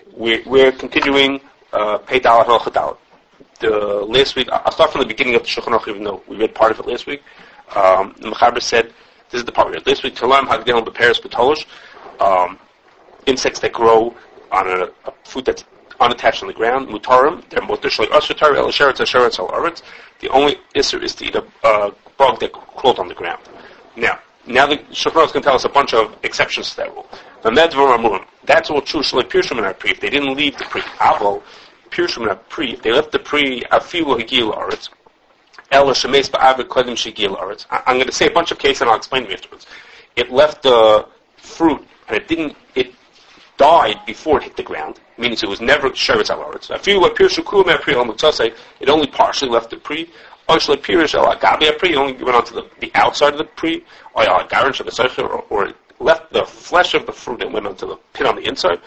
We're continuing Pei Dalet Halacha Dalet. Last week, I'll start from the beginning of the Shulchan Aruch, even though we read part of it last week. The Mechaber said, this is the part we read last week, Talam Hagdel Beperes Betolish, insects that grow on a fruit that's unattached on the ground, Mutarim, they're Mutar Shalei Asher El Sheretz Asheretz El Aretz. The only Isser is to eat a bug that crawled on the ground. Now the Shulchan Aruch is going to tell us a bunch of exceptions to that rule. That's all true. If they didn't leave the pre, if they left the pre, I'm going to say a bunch of cases and I'll explain to you afterwards. It left the fruit and it died before it hit the ground, meaning it was never sheretz al aretz. It only partially left the pre. It only went onto the outside of the pre, or it left the flesh of the fruit and went onto the pit on the inside.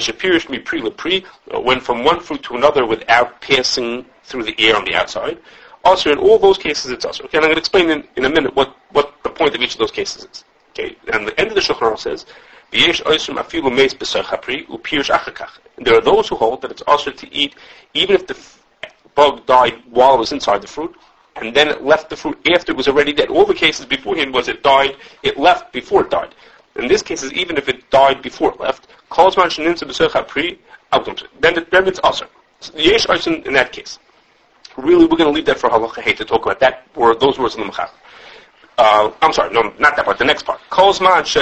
Went from one fruit to another without passing through the air on the outside. Also, in all those cases, it's also. Okay, and I'm going to explain in a minute what the point of each of those cases is. Okay, and the end of the Shulchan Aruch says, there are those who hold that it's also to eat even if the bug died while it was inside the fruit, and then it left the fruit after it was already dead. All the cases beforehand was it left before it died. In this case, even if it died before it left, then it's also. Yesh Aysin in that case. Really, we're going to leave that for Halacha Hey to talk about that, or those words in the Mechach. I'm sorry, no, not that part, the next part. As long as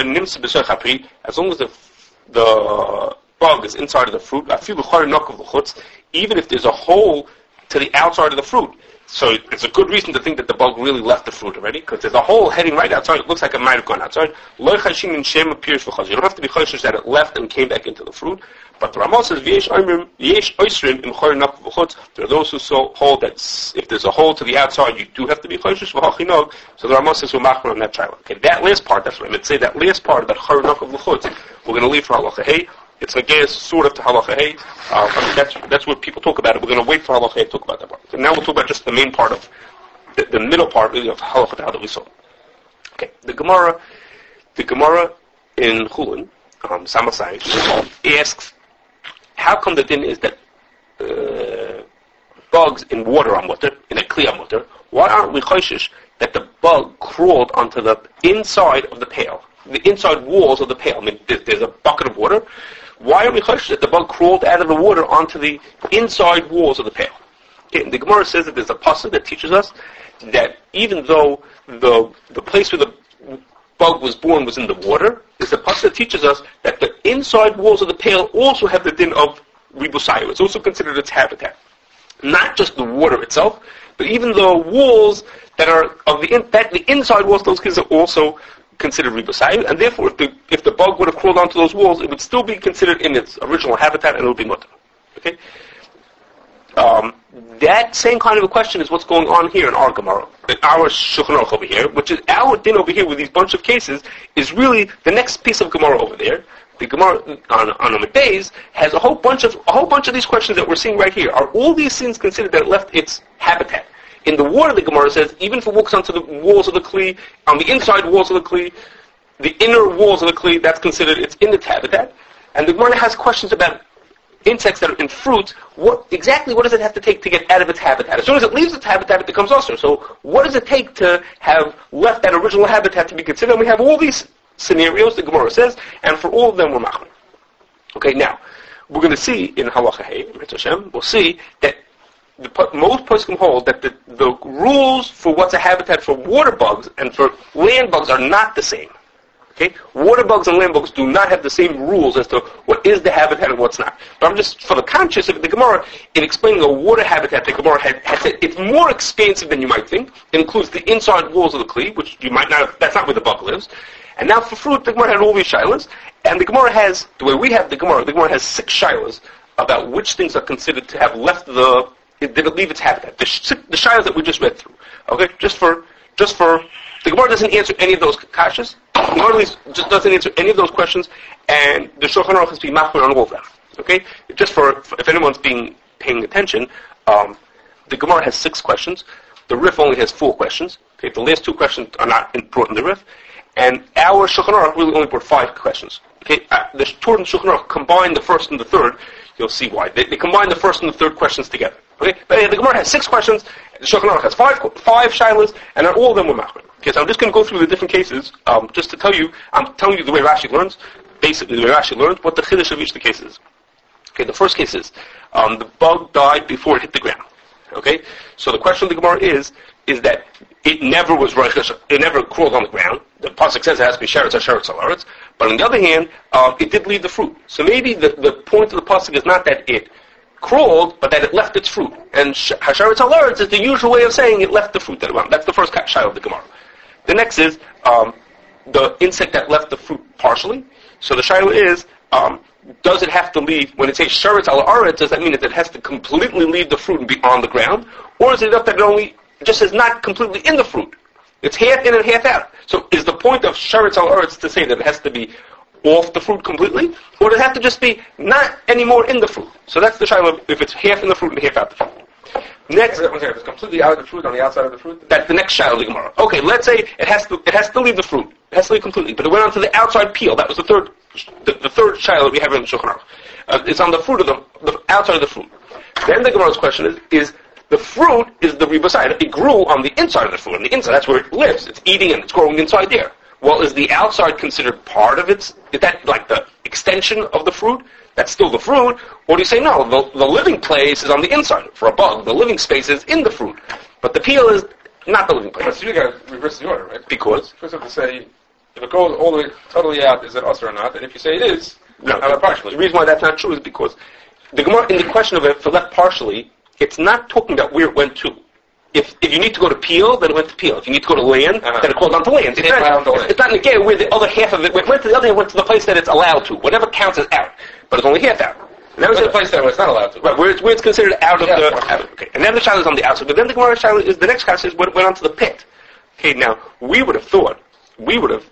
the bug is inside of the fruit, even if there's a hole to the outside of the fruit. So it's a good reason to think that the bug really left the fruit already, because there's a hole heading right outside. It looks like it might have gone outside. You don't have to be chayshish that it left and came back into the fruit. But the Ramah says, there are those who hold that if there's a hole to the outside, you do have to be chayshish. So the Ramah says, we're machmer on that child. Okay, that last part, that's what I'm going to say, that last part, that chaynok of l'chutz, we're going to leave for halacha hey. It's a guess sort of to halacha hey. That's what people talk about it. We're going to wait for halacha hey to talk about that part. So now we'll talk about just the main part of the middle part really of halacha that we saw. Okay, the Gemara in Chulin, Samasai, asks, how come the din is that bugs in water are mutter, in a kli are mutter? Why aren't we chayshish that the bug crawled onto the inside of the pail, the inside walls of the pail? I mean, there's a bucket of water. Why are we chayshish that the bug crawled out of the water onto the inside walls of the pail? Okay, the Gemara says that there's a pasuk that teaches us that even though the place where the bug was born was in the water, there's a pasuk that teaches us that the inside walls of the pail also have the din of ribusayu. It's also considered its habitat. Not just the water itself, but even the walls that are of the inside walls, those kids are also considered ribusayu, and therefore if the bug would have crawled onto those walls, it would still be considered in its original habitat and it would be mutter. Okay? That same kind of a question is what's going on here in our Gemara, in our Shulchan Aruch over here, which is our din over here with these bunch of cases, is really the next piece of Gemara over there. The Gemara on Amud Beis has a whole bunch of these questions that we're seeing right here. Are all these things considered that it left its habitat? In the water, the Gemara says, even if it walks onto the walls of the kli, on the inside walls of the kli, the inner walls of the kli, that's considered it's in its habitat. And the Gemara has questions about insects that are in fruits. What does it have to take to get out of its habitat? As soon as it leaves its habitat, it becomes usher. So what does it take to have left that original habitat to be considered? And we have all these scenarios, the Gemara says, and for all of them we're machmir. Okay, now, we're going to see in Halacha Hey, we'll see that most poskim hold that the rules for what's a habitat for water bugs and for land bugs are not the same. Okay? Water bugs and land bugs do not have the same rules as to what is the habitat and what's not. But I'm just, for the conscious of the Gemara, in explaining a water habitat, the Gemara has said it's more expansive than you might think. It includes the inside walls of the kli, which you might not have, that's not where the bug lives. And now for fruit, the Gemara had all these shilas, and the Gemara has, the way we have the Gemara has 6 shilas about which things are considered to have left did it leave its habitat? The shilas that we just read through. Okay, just for the Gemara doesn't answer any of those kashas. The Gemara just doesn't answer any of those questions, and the Shulchan Aruch has to be machmir on all of them. Okay, just for if anyone's paying attention, the Gemara has 6 questions. The Rif only has 4 questions. Okay, the last 2 questions are not brought in the Rif, and our Shulchan Aruch really only brought 5 questions. Okay, the Torah and Shulchan Aruch combine the first and the third. You'll see why. They combine the first and the third questions together. Okay, but the Gemara has 6 questions. The Shulchan Aruch has five shilas, and all of them were machmir. Okay, so I'm just going to go through the different cases, just to tell you. I'm telling you the way Rashi learns. Basically, the way Rashi learns what the chiddush of each of the cases is. Okay, the first case is the bug died before it hit the ground. Okay, so the question of the Gemara is that it never was reichish, it never crawled on the ground. The pasuk says it has to be sheretz ha'aretz, but on the other hand, it did leave the fruit. So maybe the point of the pasuk is not that it crawled, but that it left its fruit. And hasharetz ha'aretz is the usual way of saying it left the fruit that it went. That's the first shayla of the Gemara. The next is the insect that left the fruit partially. So the shayla is, does it have to leave, when it says sheretz ha'aretz, does that mean that it has to completely leave the fruit and be on the ground? Or is it enough that it only just is not completely in the fruit? It's half in and half out. So is the point of sheretz ha'aretz to say that it has to be off the fruit completely? Or does it have to just be not anymore in the fruit? So that's the shayla, if it's half in the fruit and half out the fruit. Next, if it's completely out of the fruit on the outside of the fruit, that's the next shayla of the Gemara. Okay, let's say it has to leave the fruit. It has to leave completely, but it went onto the outside peel. That was the third shayla that we have in the Shulchan Aruch. It's on the fruit of the outside of the fruit. Then the Gemara's question is the fruit is the riboside. It grew on the inside of the fruit. On the inside, that's where it lives. It's eating and it's growing inside there. Well, is the outside considered part of its? Is that like the extension of the fruit? That's still the fruit? Or do you say, no, the living place is on the inside. For a bug, the living space is in the fruit. But the peel is not the living place. So you got to reverse the order, right? Because? First you have to say, if it goes all the way totally out, is it us or not? And if you say it is, no. The reason why that's not true is because the Gemara, in the question of if it left partially, it's not talking about where it went to. If you need to go to peel, then it went to peel. If you need to go to land, then it crawled onto land. It's not negated where the other half of it went to the other hand, went to the place that it's allowed to. Whatever counts as out. But it's only half out. And that was the place that it's not allowed to. Right, where it's considered out of the... Okay. And then the child is on the outside. But then the Gemara child is, the next question is what went onto the pit. Okay, now, we would have thought that... I would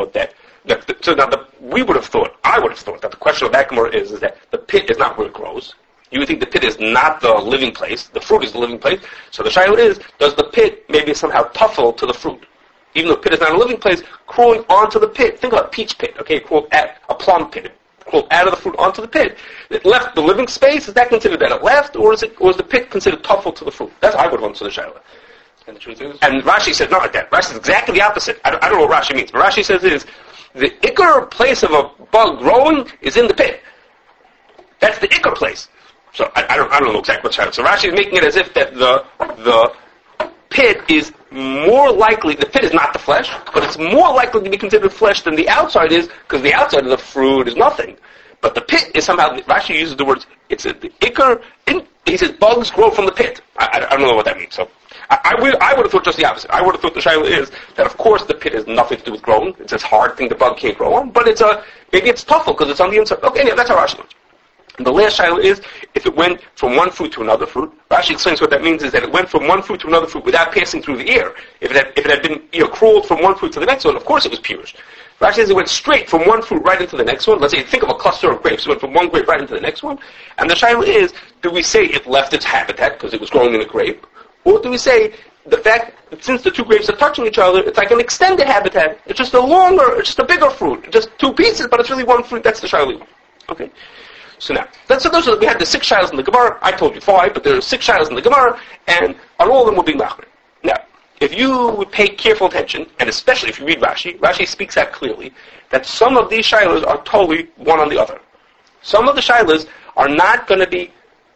have thought that the question of that Gemara is that the pit is not where it grows. You would think the pit is not the living place. The fruit is the living place. So the shayla is, does the pit maybe somehow tuffle to the fruit? Even though the pit is not a living place, crawling onto the pit. Think about a peach pit, okay? Crawled at a plum pit. It crawled out of the fruit onto the pit. It left the living space. Is that considered that it left? Or is the pit considered tuffle to the fruit? That's how I would have understood the shayla. And the truth is? And Rashi says not like that. Rashi says exactly the opposite. I don't know what Rashi means. But Rashi says is, the ikar place of a bug growing is in the pit. That's the ikar place. So I don't know exactly what's happening. So Rashi is making it as if that the pit is more likely, the pit is not the flesh, but it's more likely to be considered flesh than the outside is, because the outside of the fruit is nothing. But the pit is somehow, Rashi uses the words, it's the ikar, he says bugs grow from the pit. I don't know what that means. So I would have thought just the opposite. I would have thought the shayla is that of course the pit has nothing to do with growing. It's this hard thing the bug can't grow on, but maybe it's tougher because it's on the inside. Okay, yeah, that's how Rashi knows. And the last shayla is, if it went from one fruit to another fruit, Rashi explains what that means is that it went from one fruit to another fruit without passing through the air. If it had been crawled from one fruit to the next one, of course it was purish. Rashi says it went straight from one fruit right into the next one. Let's say, think of a cluster of grapes. It went from one grape right into the next one. And the shayla is, do we say it left its habitat because it was growing in a grape? Or do we say the fact that since the two grapes are touching each other, it's like an extended habitat. It's just a bigger fruit. It's just two pieces, but it's really one fruit. That's the shayla. Okay? So now, we had the 6 shaylas in the Gemara. I told you 5, but there are 6 shaylas in the Gemara, and on all of them we're being machmir. Now, if you would pay careful attention, and especially if you read Rashi, Rashi speaks out clearly that some of these shaylas are totally one on the other. Some of the shaylas are not going to be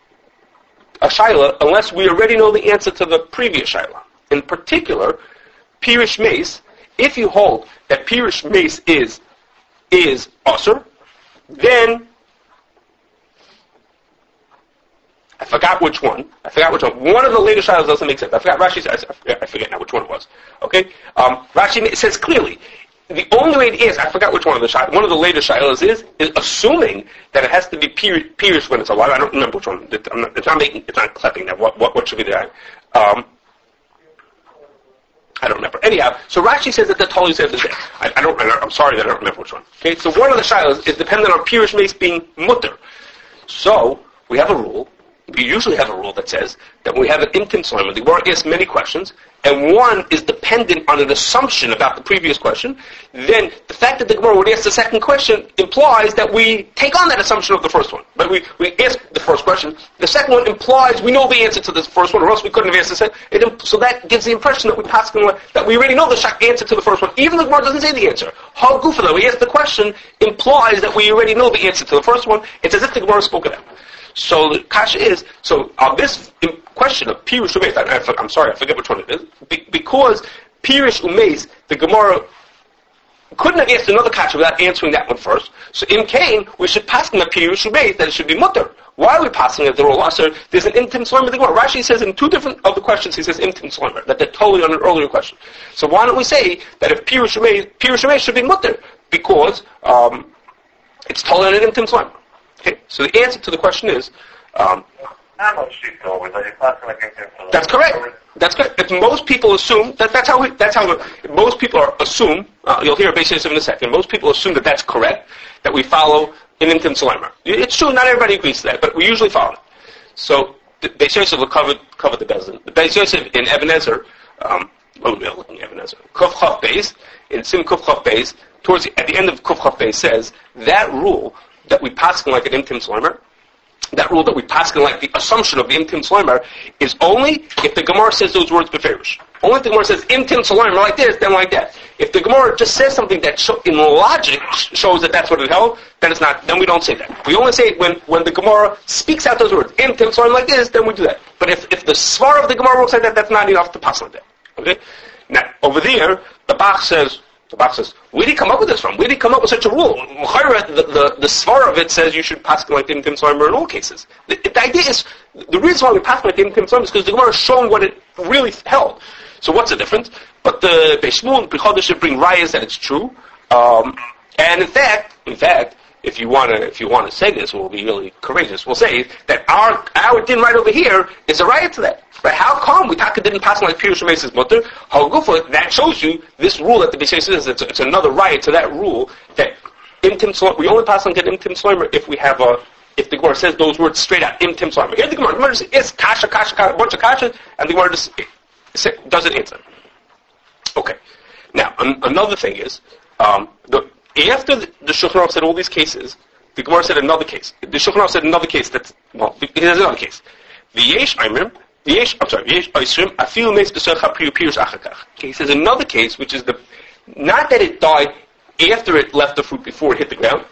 a shayla unless we already know the answer to the previous shayla. In particular, pirish mace. If you hold that pirish mace is asur, then I forgot which one. One of the later shaylas doesn't make sense. I forgot Rashi says. I forget now which one it was. Okay, Rashi says clearly. The only way it is, I forgot which one of the later shaylas is assuming that it has to be pirish when it's alive. I don't remember which one. It's not clapping now. What should be there? I don't remember. Anyhow, so Rashi says that the totally says this. I'm sorry that I don't remember which one. Okay, so one of the shaylas is dependent on pirish mace being mutter. So we have a rule we usually have a rule that says that when we have an intim soimer, the Gemara asks many questions, and one is dependent on an assumption about the previous question, then the fact that the Gemara would ask the second question implies that we take on that assumption of the first one. But we ask the first question, the second one implies we know the answer to the first one, or else we couldn't have asked the second. So that gives the impression that that we already know the answer to the first one, even though the Gemara doesn't say the answer. How goofy that we ask the question implies that we already know the answer to the first one. It's as if the Gemara spoke it out. So the kasha is, so on this question of Pirush Umeis, I'm sorry, I forget which one it is, because Pirush Umeis, the Gemara couldn't have asked another kasha without answering that one first. So in Cain, we should pass him a Pirush Umeis that it should be mutter. Why are we passing it? They're all usher. There's an intim slimer in the Gemara. Rashi says in two different of the questions, he says intim slimer, that they're totally on an earlier question. So why don't we say that if Pirush Umeis should be mutter? Because it's totally on an intim slimer. Okay, so the answer to the question is, that's correct. That's correct. If most people assume that's how most people assume. You'll hear Beis Yosef in a second. Most people assume that that's correct. That we follow an intim slimer. It's true. Not everybody agrees to that, but we usually follow it. So Beis Yosef will cover the bezin. The Beis Yosef in Ebenezer. What we are looking at Ebenezer. Kuf Chaf Beis in Sim Kuf Chaf Beis. At the end of Kuf Chaf Beis says that rule that we pass like an intim slimer, that rule that we pass like the assumption of the intim slimer, is only if the Gemara says those words beferish. Only if the Gemara says intim slimer like this, then like that. If the Gemara just says something that in logic shows that that's what it held, then it's not. Then we don't say that. We only say it when the Gemara speaks out those words, intim slimer like this, then we do that. But if the svar of the Gemara looks like that, that's not enough to pass like that. Okay. Now over there, the Bach says, where did he come up with this from? Where did he come up with such a rule? The svar of it says you should pass like the intim slimer in all cases. The idea is, the reason why we pass like the intim slimer is because the Gemara is showing what it really held. So what's the difference? But the Beis Shmuel and Pichodesh should bring rayas that it's true. And in fact, if you want to say this, we'll be really courageous. We'll say that our din right over here is a raya to that. But how come we didn't pass like Pirush Umeis' mutter? That shows you this rule that the Beis Yosef says it's another raya to that rule that intim slimer, we only pass on get intim slimer if the Gemara says those words straight out, intim slimer. Here the Gemara just is kasha, a bunch of kasha, and the Gemara just doesn't answer. Okay. Now another thing is after the Shulchan Aruch said all these cases, the Gemara said another case. The Shulchan Aruch said another case there's another case. V'yesh Oisrim, Afil Meis B'Soch HaPriyu Pirush Achakach. Okay, he says another case, which is not that it died after it left the fruit before it hit the ground.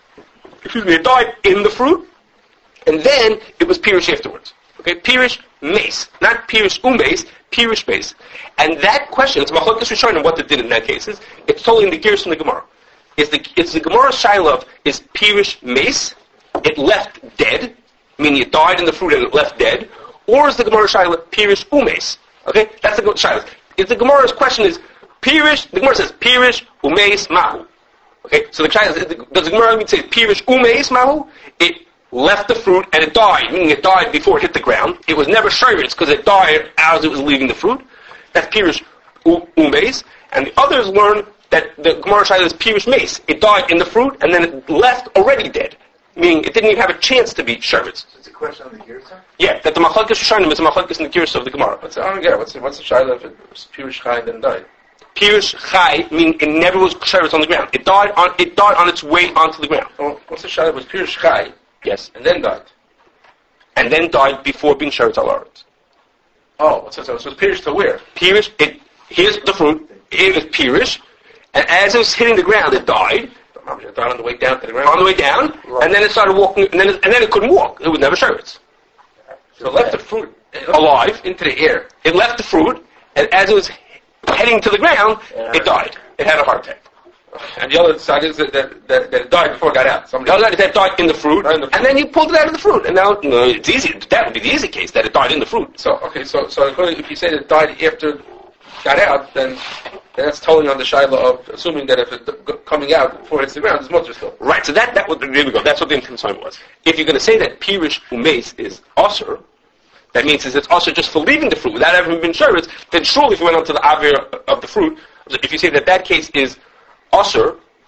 It died in the fruit, and then it was Pirush afterwards. Okay, Pirush Meis, not Pirush Umeis, Pirush Meis. And that question, it's Machlokes Rishonim what they did in that case is, it's totally in the gears from the Gemara. It's the Gemara Shiloh is Pirush Meis, it left dead, meaning it died in the fruit and it left dead, or is the Gemara Shiloh Pirush Umeis? Okay, that's the Shiloh. If the Gemara's question is Pirush, the Gemara says Pirush Umeis Mahu. Okay, so the Shiloh does the Gemara say Pirush Umeis Mahu? It left the fruit and it died, meaning it died before it hit the ground. It was never shayritz because it died as it was leaving the fruit. That's Pirush Umeis, and the others learn that the Gemara Shiloh is Pirush Meis. It died in the fruit and then it left already dead, meaning it didn't even have a chance to be shayritz. It's a question of the Girsa? Yeah, that the Machlokes Rishonim is a Machlokes in the Girsa of the Gemara. I don't get it. What's the Shiloh if it was Pirush Chai and then died? Pirush Chai, meaning it never was shayritz on the ground. It died on its way onto the ground. Oh, what's the Shiloh? It was Pirush Chai. Yes. And then died. And then died before being shayritz al aretz. Oh, so it was Pirush to where? Pirush, here's the fruit. It was Pirush, and as it was hitting the ground, it died. It died on the way down to the ground. On the way down, right. And then it started walking, and then it couldn't walk. It was never shayritz. So it left the fruit alive into the air. It left the fruit, and as it was heading to the ground, it died. It had a heart attack. And the other side is that it died before it got out. The other side is that it died in the fruit, and then you pulled it out of the fruit. And now, it's easy. That would be the easy case, that it died in the fruit. So if you say that it died after it got out, then that's totally on the Shiloh of assuming that if it's coming out before it hits the ground, it's mutter still. Right, so there we go. That's what the intim was. If you're going to say that Pirush Umeis is Osir, that means it's Osir just for leaving the fruit without having been shayritz, then surely if you went on to the Avir of the fruit, if you say that case is Osir,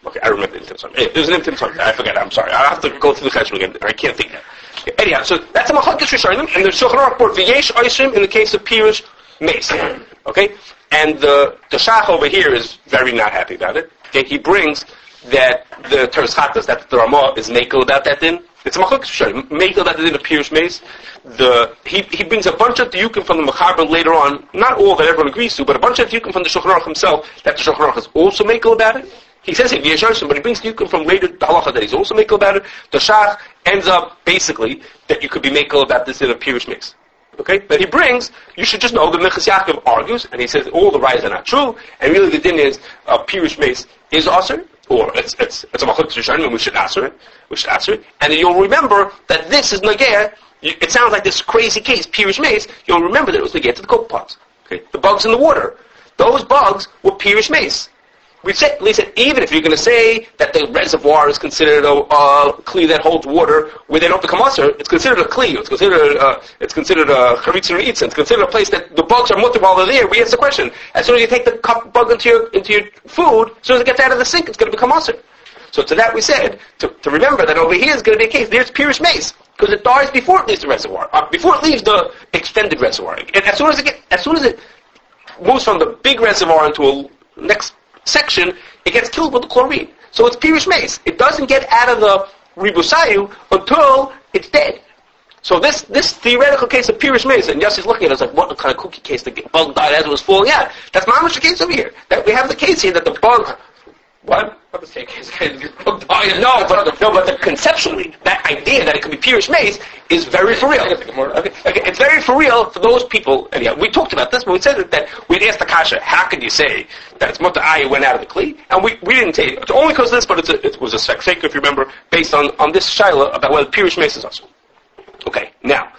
Okay, I remember the Intim Tzar. There's an Intim Tzar. I forget. I'm sorry. I'll have to go through the Cheshbon again. I can't think now. Anyhow, so that's a Machlokes Rishonim, and the Shulchan Aruch brought V'yesh Oisrim in the case of Pirush Mace. Okay? And the Shach over here is very not happy about it. Okay? He brings that the Teres Chatas, that the Ramah is makel about that din. It's a Machlokes Rishonim. Makel about the din of Pirush Mace. He brings a bunch of diukim from the Mechaber later on, not all that everyone agrees to, but a bunch of diukim from the Shulchan Aruch himself, that the Shulchan Aruch is also makel about it. He says it V'yesh Oisrim, but he brings diukim from later the halacha that he's also makel about it. The Shach ends up basically that you could be makel about this in a Pirush Mace. Okay? But he brings, you should just know that Minchas Yaakov argues, and he says all the rayas are not true, and really the din is Pirush Mace is aser, or it's a Machlokes Rishonim, and we should answer it. And you'll remember that this is Nageh. It sounds like this crazy case, Pirush Mace. You'll remember that it was Nageh to the coke pots. Okay? The bugs in the water. Those bugs were Pirush Mace. We said, even if you're going to say that the reservoir is considered a kli that holds water where they don't become usher, it's considered a kli. It's considered a charitz and reitz. It's considered a place that the bugs are mutter while they're there. We ask the question: as soon as you take the bug into your food, as soon as it gets out of the sink, it's going to become usher. So to that we said to remember that over here is going to be a case. There's Pirush Mace because it dies before it leaves the reservoir, before it leaves the extended reservoir. And as soon as it moves from the big reservoir into a next section, it gets killed with the chlorine. So it's Pirush Mace. It doesn't get out of the Ribusayu until it's dead. So this theoretical case of Pirush Mace, and Yossi's looking at us like, what kind of cookie case? The bug died as it was falling out. That's mamash the case over here. That we have the case here that the bug... What? Not the same case. Bug died. No, but conceptually, that idea that it could be Pirush Mace is very for real. Okay, it's very for real for those people. And yeah, we talked about this, but we said that we'd asked the kasha, how could you say that it's mutter ayi went out of the kli? And we didn't say it's only because of this, but it was a fake, if you remember, based on this shaila about whether Pirush Mace is also. Okay, now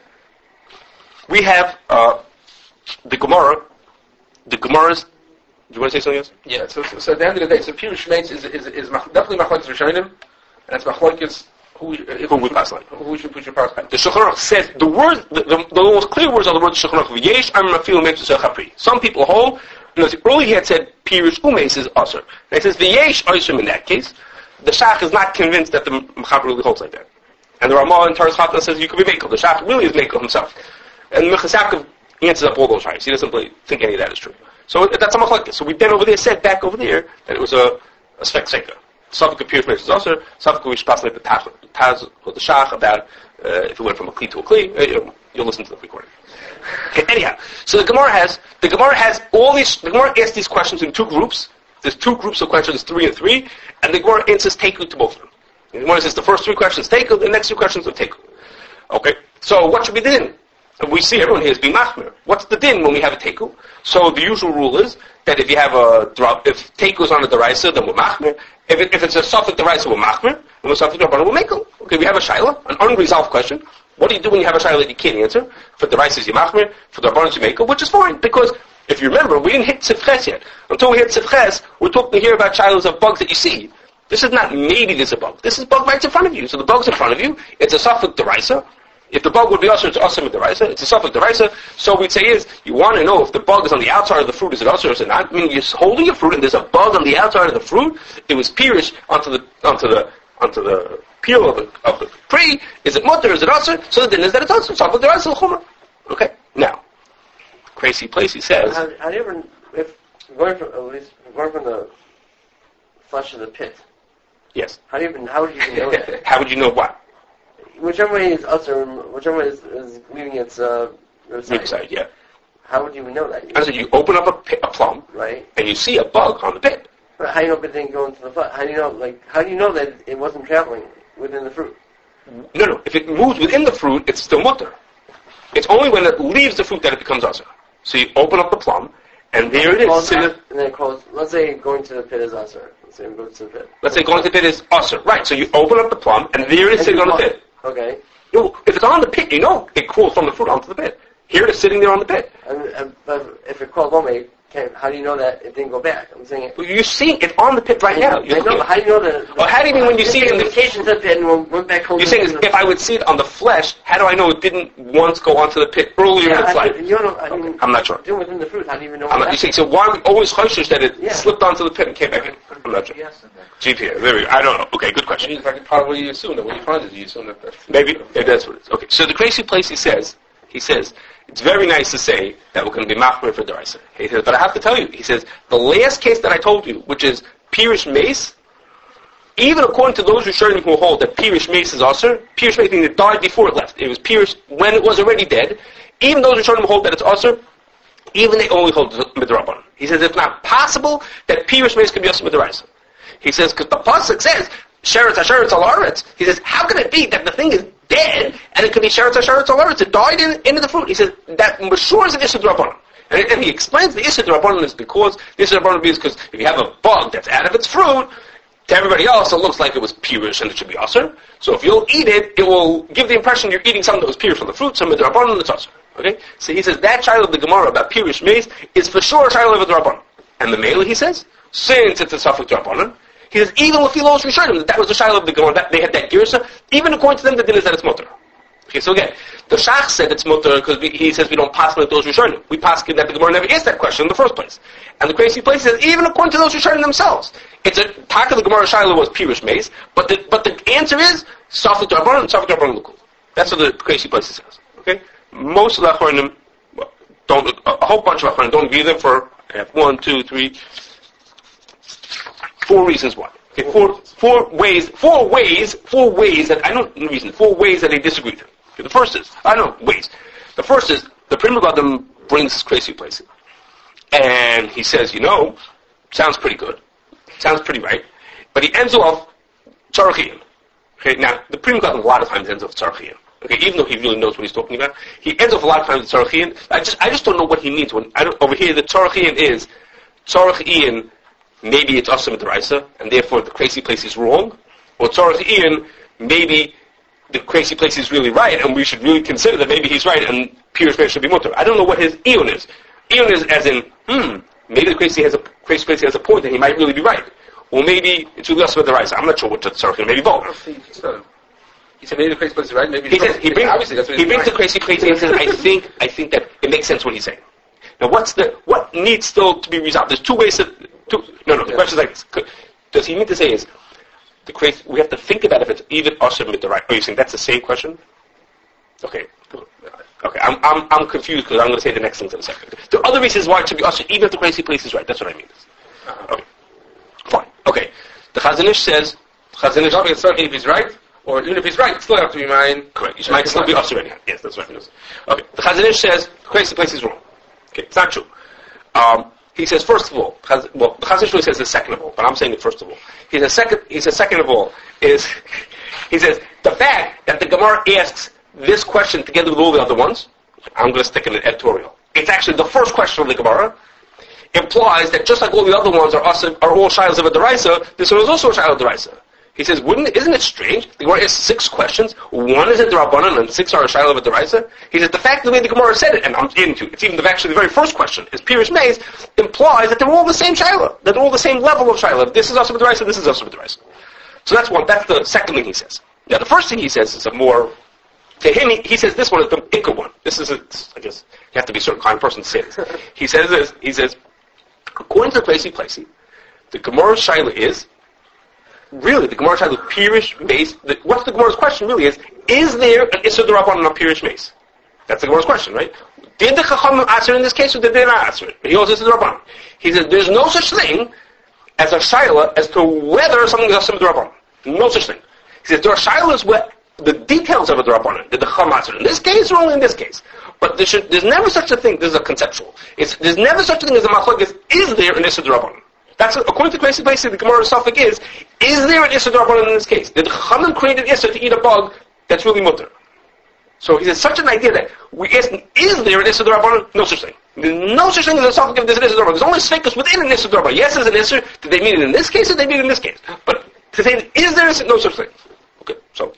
we have the Gemara. The Gemara's. Do you want to say something else? Yeah. So at the end of the day, so Pirush Mace is definitely Machlokes Rishonim, and it's Machlokes who we pass on. Who we should pass on. The Shulchan Aruch says the words, the most clear words are the words of Shulchan Aruch. V'yesh am mafil meitzus chapri. Some people hold. Earlier he had said Pirush Umeis is aser. And it says V'yesh oisrim in that case. The Shach is not convinced that the Mechaber really holds like that. And the Ramah in Teres Chatas says you could be Mekel. The Shach really is Mekel himself. And Minchas Yaakov answers up all those rayos. He doesn't really think any of that is true. So that's a machlokes. So we then over there said back over there that it was a spek seker. Safek of Pirush Mace is also Safek we should pass like the Taz or the Shach about if it went from a kli to a kli. You'll listen to the recording. Okay, anyhow, so the Gemara has all these. The Gemara asks these questions in two groups. There's two groups of questions, 3 and 3, and the Gemara answers teku to both of them. The Gemara says the first 3 questions teku, the next 2 questions are teku. Okay, so what should be the din? We see everyone here is being machmir. What's the din when we have a teku? So the usual rule is that if you have if teku is on a deraisa, then we're machmir. If it's a safek deraisa, we're machmir. And we're safek deraisa, we're mekel. Okay, we have a shaila, an unresolved question. What do you do when you have a shaila that you can't answer? For the deraisa, you machmir. For the rabbanon, you mekel, which is fine because if you remember, we didn't hit tzivches yet. Until we hit tzivches, we're talking here about shailas of bugs that you see. This is not maybe there's a bug. This is bug right in front of you. So the bug's in front of you. It's a safek deraisa. If the bug would be usher, it's usher with the raisa. It's a safek deraisa. So we'd say is you want to know if the bug is on the outside of the fruit, is it usher or is it not? I mean, you're holding your fruit and there's a bug on the outside of the fruit. It was pirush onto the peel of the tree. Is it mutter? Is it usher? So then is that it's usher? Safek deraisa l'chumrah. Okay. Now, crazy place. He says. How do you ever, if going from the flesh of the pit? Yes. How would you even know that? How would you know what? Whichever way is usher, whichever way is leaving its Riverside, yeah. How would you know that? I said you open up a plum, right, and you see a bug on the pit. But how do you know if it didn't go into the flesh? How do you know that it wasn't traveling within the fruit? No. If it moves within the fruit, it's still mutter. It's only when it leaves the fruit that it becomes usher. So you open up the plum, and there it is. And then it calls. Let's say going to the pit is usher. Let's say it goes to the pit. Let's say going to the pit is usher. Right. So you open up the plum, and there it is sitting on the pit. Okay. If it's on the pit, you know it crawls from the fruit onto the pit. Here it is sitting there on the pit. But if it crawled on me, how do you know that it didn't go back? I'm saying it. Well, you're seeing it on the pit right now. I know, but how do you know that? Well, how do you mean when you see it in the pit and went back home? You're saying if I would see it on the flesh, how do I know it didn't once go onto the pit earlier in its life? I'm not sure. Doing within the fruit, how do you even know? You see, so why are we always choshesh that it slipped onto the pit and came back in? I'm not sure. GPS. There we go. I don't know. Okay, good question. Maybe it's like part of what you assume that what you find is you assume that that's Maybe that's what it is. Okay. So the crazy place he says it's very nice to say that we're going to be machmir for deraisa. He says, but I have to tell you, he says the last case that I told you, which is Pirish Mace. Even according to those Rishonim who hold that Pirish Mace is Aser, Pirish Mace meaning it died before it left. It was Pirish when it was already dead. Even those Rishonim who hold that it's Aser, even they only hold Midrabanan. He says it's not possible that Pirish Mace can be Aser Midraisa. He says, because the Pasuk says, Sheretz HaSheretz Al-Aretz. He says, how can it be that the thing is dead and it can be Sheretz HaSheretz Al-Aretz? It died into the fruit. He says, that Mashur is an Issa Drabanan. And he explains the Issa Drabanan is because, the Issa Drabanan is because if you have a bug that's out of its fruit, to everybody else, it looks like it was pirish and it should be aser. So if you'll eat it, it will give the impression you're eating something that was pirish from the fruit, so midrabanan it's aser. Okay? So he says that child of the Gemara about pirish mace is for sure a child of the drabanan. And the male, he says, since it's a suffix drabanan, he says even with Philos Rishonim, that was the child of the Gemara, that they had that girsa, even according to them, the din is that it's mutter. Okay, so again, the Shach said it's mutter because he says we don't pass with those Rishonim. We pass that the Gemara never asked that question in the first place. And the crazy place says even according to those Rishonim themselves, it's a talk of the Gemara Shiloh was Pirish Mace, but the answer is Safik Drabanan and Safik Drabanan Lukul. That's what the crazy place says. Okay, most of the Achronim don't. A whole bunch of Achronim don't agree with them for 1, 2, 3, 4 reasons why. Okay, four ways that I don't know reason. 4 ways that they disagree with him. Okay, the first is ways. The first is the Pri Megadim brings this crazy place, and he says, sounds pretty good. Sounds pretty right. But he ends off Tzarechiyim. Okay, now, the Pri Megadim a lot of times ends off Tzarechiyim. Okay, even though he really knows what he's talking about, he ends off a lot of times with Tzarechiyim. I just don't know what he means. Over here, the Tzarechiyim is, Tzarechiyim, maybe it's Asam D'Oraisa, and therefore the crazy place is wrong. Or Tzarechiyim, maybe the crazy place is really right, and we should really consider that maybe he's right, and Pirish Mace should be mutter. I don't know what his Eon is. Eon is as in, maybe the crazy place has a point and he might really be right. Or maybe it's really Asma D'Oraisa. I'm not sure what the Tzarechiyim, maybe both. He said maybe the crazy place is right, maybe he says, he brings the crazy place and he says, I think that it makes sense what he's saying. Now what needs still to be resolved? There's 2 ways the question is like this. Does he mean to say is, the crazy, we have to think about if it's even Asr with the right. Are you saying that's the same question? Okay, I'm confused because I'm going to say the next thing in a second. There are other reasons why it should be Asr even if the crazy place is right. That's what I mean. Okay, fine. Okay, the Chazon Ish says, if he's right, or even if he's right, it still have to be mine. Correct. It might still be Asr anyhow. Yes, that's right. Okay, the Chazon Ish says the crazy place is wrong. Okay, it's not true. He says, first of all, the Chazon Ish really says the second of all, but I'm saying it first of all. He says, second of all, he says, the fact that the Gemara asks this question together with all the other ones, I'm going to stick in an editorial. It's actually the first question of the Gemara, implies that just like all the other ones are all shilas of a deraisa, this one is also a shilas of deraisa. He says, isn't it strange? The Gemara asks 6 questions, 1 is a D'Rabbanan and 6 are a shilas of a deraisa. He says, the fact that the way the Gemara said it, and I'm into it, it's even actually the very first question, is Pirish Mace, implies that they're all the same shilah, that they're all the same level of shilah. This is also a deraisa, this is also a deraisa. So that's the second thing he says. Now the first thing he says is a more, to him, he says this one is the ikka one. This is, I guess, you have to be a certain kind of person to say this. He says, according to the Placey, the Gemara's shilah is, really, the Gemara Shiloh Pirish Mace, what's the Gemara's question really is there an Issa D'Rabbanan on Pirish Mace? That's the Gemara's question, right? Did the Chachamim answer in this case or did they not answer it? But he also says D'Rabbanan. He says there's no such thing as a shilah as to whether something is Issa D'Rabbanan. No such thing. He says there are shilahs where the details of a D'Rabbanan, did the Chacham answer in this case or only in this case? But there's never such a thing, this is a conceptual. There's never such a thing as a machlokes, is there an Issa D'Rabbanan? That's according to Crazy Place, the Gemara Suffolk is there an Issa D'Rabbanan in this case? Did the Chachamim create an Issa to eat a bug that's really mutter? So he says such an idea that we ask, is there an Issa D'Rabbanan? No such thing. There's no such thing as a Suffolk if there's an Issa D'Rabbanan. There's only Sveikus within an Issa D'Rabbanan. Yes, there's an Issa. Did they mean it in this case or did they mean it in this case? But to say, is there no such thing? Okay, so.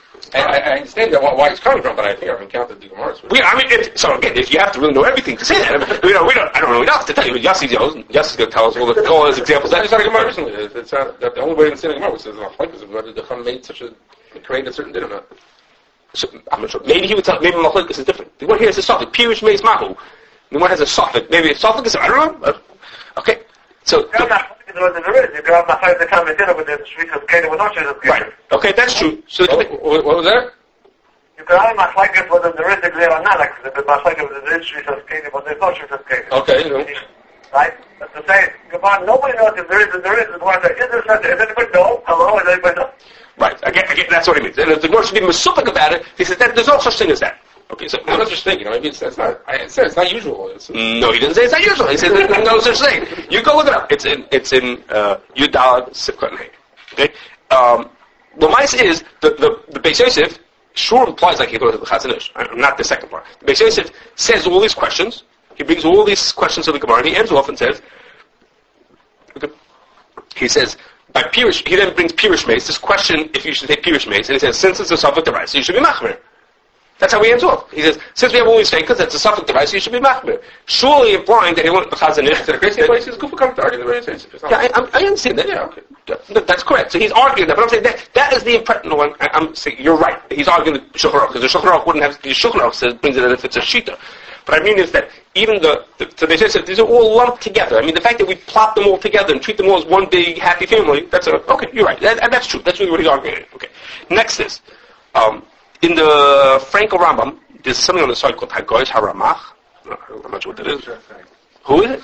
I understand that why it's coming from, but I think I've encountered the Gemara. So again, if you have to really know everything to say that, I don't know enough to tell you. Yassi's going to tell us all his examples. That's not a Gemara recently. It's not the only way to understand the Gemara says whether the Chacham made created a certain din or not. So, I'm not sure. Maybe he would tell. Maybe Machlokes is different. The one here is a suffix. Pirish Mace Mahu. The one has a suffix. Maybe a suffix is. I don't know. Okay. So. whether there is. You can have Machai the Kamitina with the Shvisa Keda with no Shvisa Keda. Right. Okay, that's true. So What was that? You can have Machai whether there is a Gzera or not, like the Machai whether there is Shvisa Keda, but there's no Shvisa Keda. Okay. Right? But to say, Gaban, nobody knows if there is or there is. The Gemara says, is there such? Is anybody know? Hello? Is anybody know? Right. Again, that's what he means. And if the Gemara should be masupik about it, he says that there's no such thing as that. Okay, so No such thing, maybe it's not. I said it's not usual. no, he didn't say it's not usual. He says there's no such thing. You go look it up. It's in Yudalad Sifkat Hey. Okay. The mice is the Beis Yosef sure implies like he goes to the Chazon Ish. Not the second part. The Beis Yosef says all these questions. He brings all these questions to the Gemara, and he ends off and says, okay, he says, by Pirish, he then brings Pirish Mace, this question if you should take Pirish Mace, and he says, since it's a Suffolk device, so you should be Machmir. That's how he ends off. He says, since we have all these fakers, that's a Suffolk device, so you should be Machmir. Surely implying that he went to Chazon Ish. I understand that. Yeah, okay. That's correct. So he's arguing that, but I'm saying that is the impression one. I'm saying, you're right. He's arguing the Shulchan Aruch, because the Shulchan Aruch wouldn't have, the Shulchan Aruch says, brings it in if it's a Shita. What I mean is that even so they said these are all lumped together. I mean, the fact that we plot them all together and treat them all as one big happy family, okay, you're right. That's true. That's really what he's arguing. Okay. Next is, in the Frankel Rambam, there's something on the side called Hagoyish HaRamach. I'm not sure what that is. Who is it?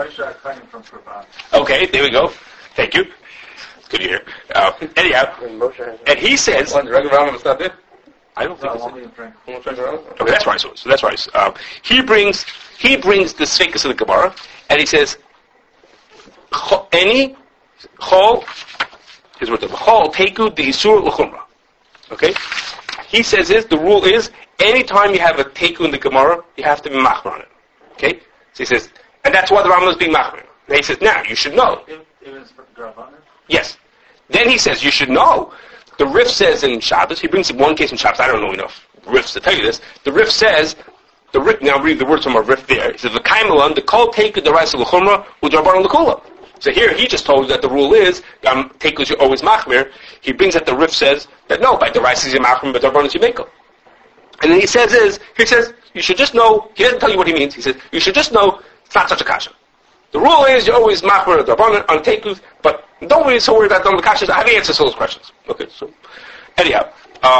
Okay, there we go. Thank you. Good to hear. Anyhow, and he says, The regular Rambam is not there? I don't think it's Okay, okay, that's right. So that's right. He brings the Sfeikus of the Gemara, and he says, any chol, his word, chol teku the isur l'chumra. Okay, he says the rule is anytime you have a teku in the Gemara, you have to be machmer on it. Okay, so he says, and that's why the Rambam is being machmer. And he says, now you should know. Yes. Then he says you should know. The Rif says in Shabbos, he brings one case in Shabbos, I don't know enough Rifs to tell you this. The Rif says, now read the words from a Rif there. He says, the Kaimalan, the Kol Teku, the Raisa L'chumra, Udrabar L'kula. So here, he just told you that the rule is, Tekus, you're always Machmir. He brings that the Rif says, that no, by the Raisa, you're Machmir, but Darbar you make And then he says, you should just know, he doesn't tell you what he means, he says, you should just know, it's not such a kasha. The rule is you're always machmer on tekus, but don't be so worried about the kashas. I have answers to those questions. Okay, so anyhow,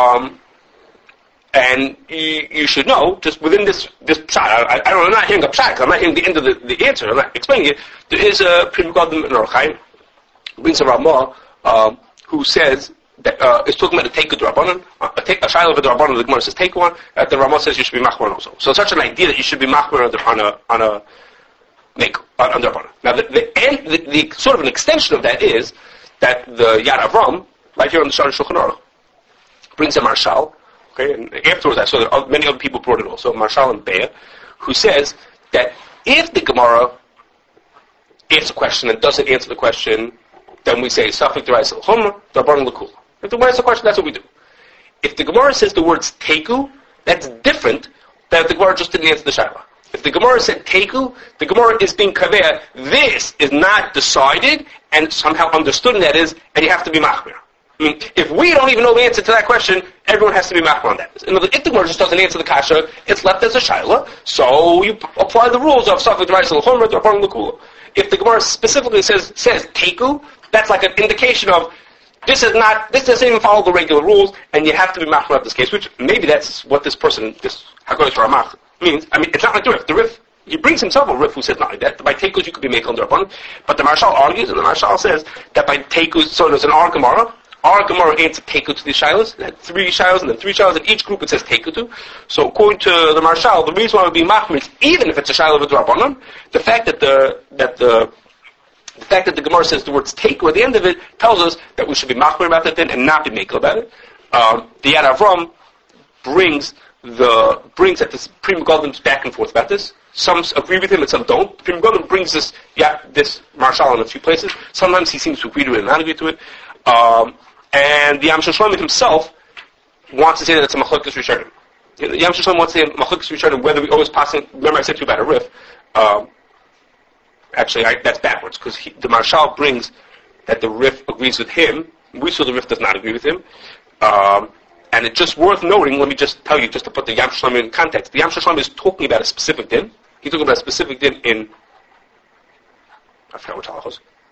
and you should know just within this pshat. I'm not hearing a pshat. I'm not hearing the end of the answer. I'm not explaining it. There is a Pri Megadim in Orchaim, brings a Ramah who says that it's talking about a teku d'Rabbanan, a shiloh of a d'Rabbanan. The Gemara says take one. The Ramah says you should be machmer also. So such an idea that you should be machmer on a under Rabbanan. Now, the sort of an extension of that is that the Yad Avram, right here on the Shulchan Aruch, brings a Marshal. Okay, and afterwards I saw that many other people brought it also, Marshal and Be'er, who says that if the Gemara asks a question and doesn't answer the question, then we say Safik D'Rais L'Chumra, D'Rabbanan L'Kula. If the Gemara asks a question, that's what we do. If the Gemara says the words Teku, that's different than if the Gemara just didn't answer the Shaila. If the Gemara said Teku, the Gemara is being kaver. This is not decided and somehow understood, and that is, and you have to be machmir. I mean, if we don't even know the answer to that question, everyone has to be machmir on that. In other words, if the Gemara just doesn't answer the kasha, it's left as a shaila, so you apply the rules of Safik D'Rais L'Chumra, D'Rabbanan L'Kula. If the Gemara specifically says Teku, that's like an indication of this doesn't even follow the regular rules, and you have to be machmir in this case, which maybe that's what this person, this Hagoyish HaRamach, means. I mean, it's not like the Rif. The Rif, he brings himself a Rif who says not like that. By Tekus you could be making D'Rabbanan, but the Marshal argues, and the Marshal says that by Tekus, so there's an Ar Gemara. Our Gemara answered Teku to the Shilas. It had 3 Shilas, and then 3 Shilas. In each group it says Teku to. So according to the Marshal, the reason why it would be machmir is even if it's a Shilah of a D'Rabbanan, the fact that the Gemara says the words Teku at the end of it tells us that we should be machmir about that then and not be makel about it. The Yad Avram brings that this Pri Megadim back and forth about this. Some agree with him and some don't. Pri Megadim brings this Marshal in a few places. Sometimes he seems to agree to it and not agree to it. And the Yam Shlomo himself wants to say that it's a Machlokes Rishonim. The Yam Shlomo wants to say Machlokes Rishonim whether we always pass it. Remember I said to you about a Rif. Actually, that's backwards because the Marshal brings that the Rif agrees with him. We saw the Rif does not agree with him. And it's just worth noting, let me just tell you, just to put the Yam Shlomo in context. The Yam Shlomo is talking about a specific din. He's talking about a specific din in, I forgot which halachos.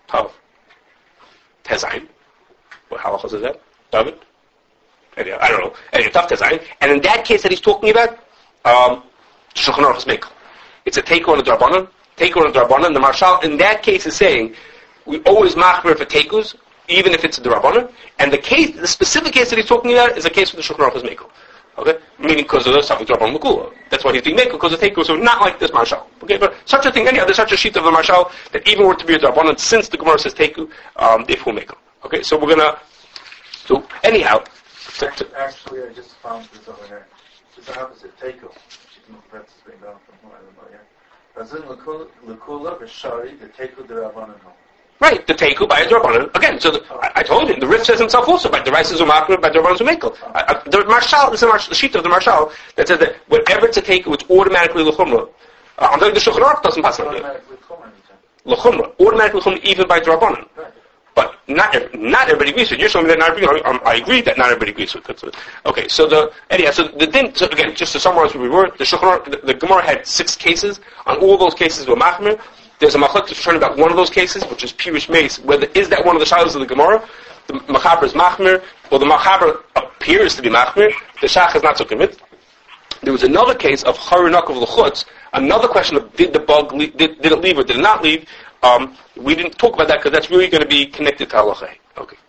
Tav. Tezayin. What halachos is that? David? Anyway, I don't know. Anyway, Tav Tezayin. And in that case that he's talking about, Shulchan Aruch is Mekel. It's a Teiko on the Darbanan. Teiko on the Darbanan. The Marshal in that case is saying, we always machmer for Teikus, even if it's a Darbanan. And the specific case that he's talking about is a case where the Shulchan Aruch is Mekel. Okay? Meaning because of the Safik Darbanan Mekula. That's why he's being Mekel, because of Teiko. So not like this Marshal. Okay? But such a thing, anyhow, there's such a sheet of the Marshal that even were to be a Darbanan, since the Gemara says Teiko, they will Mekel. Okay? So we're gonna, so anyhow. Actually, I just found this over there. It's the opposite, Teiko. That's been down from what I remember, yeah. L'kula v'shari, the Teiko d'Rabbanan. Right, the Teiko by a Darbanan. Again, so I told him, the Rif says himself also, by the Rices Umakra, by Darbanan Umekel. The Marshal, this is the sheet of the Marshal, that says that whenever it's a Teiko, it's automatically L'chumra. I'm telling you, the Shulchan Aruch doesn't pass on it. L'chumra. Automatically L'chumra, even by Darbanan. But not everybody agrees with it. You're showing me that not everybody, I agree that not everybody agrees with it. Okay, so so again, just to summarize where we were, the Shulchan Aruch, the Gemara had 6 cases. On all those cases were machmer. There's a machlok to about one of those cases, which is Pirush Meis. Whether is that one of the shilas of the Gemara? The machaber is machmer, or the machaber appears to be machmer. The shach is not so convinced. There was another case of Harunak of L'chutz. Another question of did the bug did it leave or did it not leave? We didn't talk about that because that's really going to be connected to halacha. Okay.